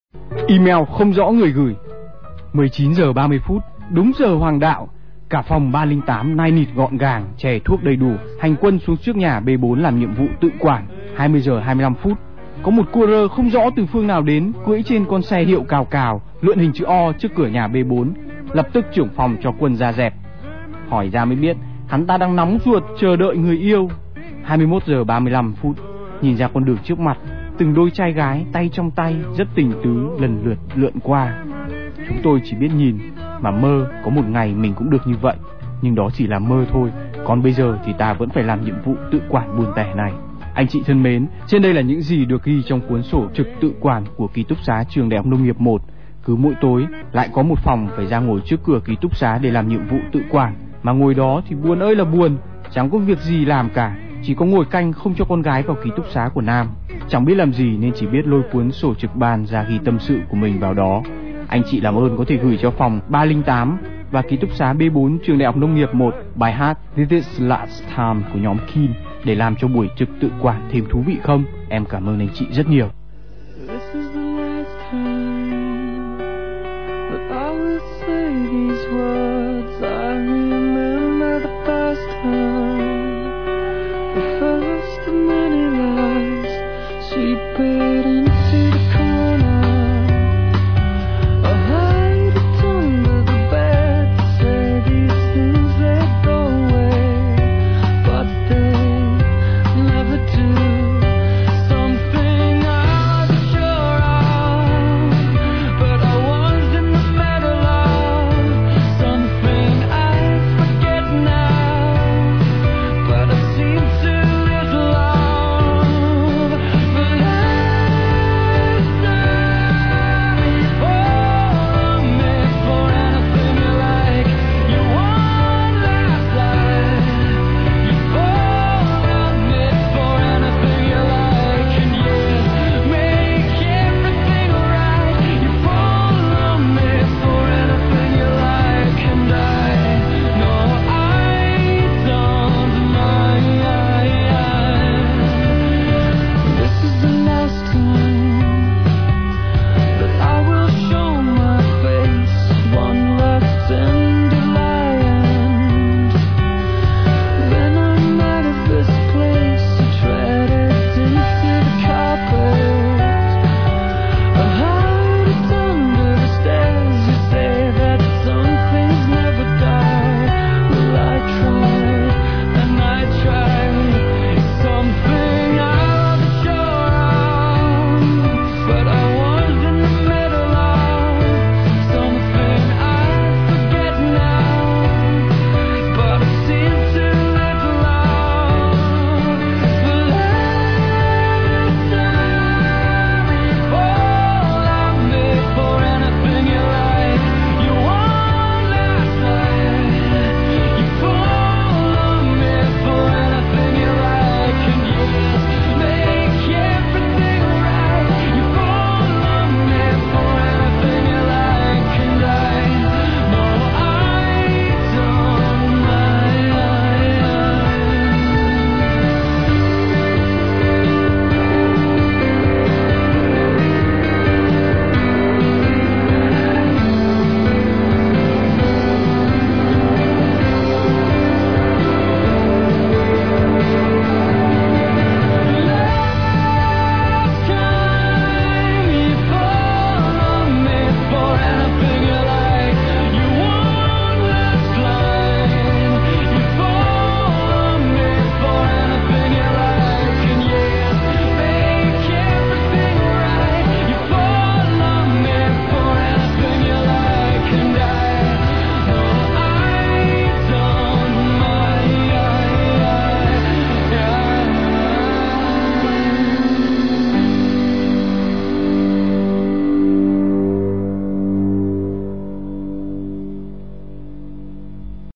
Email không rõ người gửi. 19 giờ 30 phút, đúng giờ hoàng đạo. Cả phòng 308 nai nịt gọn gàng, chè thuốc đầy đủ, hành quân xuống trước nhà B4 làm nhiệm vụ tự quản. 20 giờ 25 phút, có một courier không rõ từ phương nào đến, cưỡi trên con xe hiệu cào cào, lượn hình chữ O trước cửa nhà B4. Lập tức trưởng phòng cho quân ra dẹp. Hỏi ra mới biết, hắn ta đang nóng ruột chờ đợi người yêu. 21 giờ 35 phút, nhìn ra con đường trước mặt, từng đôi trai gái tay trong tay rất tình tứ lần lượt lượn qua. Chúng tôi chỉ biết nhìn mà mơ có một ngày mình cũng được như vậy, nhưng đó chỉ là mơ thôi. Còn bây giờ thì ta vẫn phải làm nhiệm vụ tự quản buồn tẻ này. Anh chị thân mến, trên đây là những gì được ghi trong cuốn sổ trực tự quản của ký túc xá trường Đại học Nông nghiệp 1. Cứ mỗi tối lại có một phòng phải ra ngồi trước cửa ký túc xá để làm nhiệm vụ tự quản. Mà ngồi đó thì buồn ơi là buồn, chẳng có việc gì làm cả, chỉ có ngồi canh không cho con gái vào ký túc xá của nam. Chẳng biết làm gì nên chỉ biết lôi cuốn sổ trực ban ra ghi tâm sự của mình vào đó. Anh chị làm ơn có thể gửi cho phòng 308 và ký túc xá B4 trường Đại học Nông nghiệp 1 bài hát This Is Last Time của nhóm Kin để làm cho buổi trực tự quản thêm thú vị không? Em cảm ơn anh chị rất nhiều.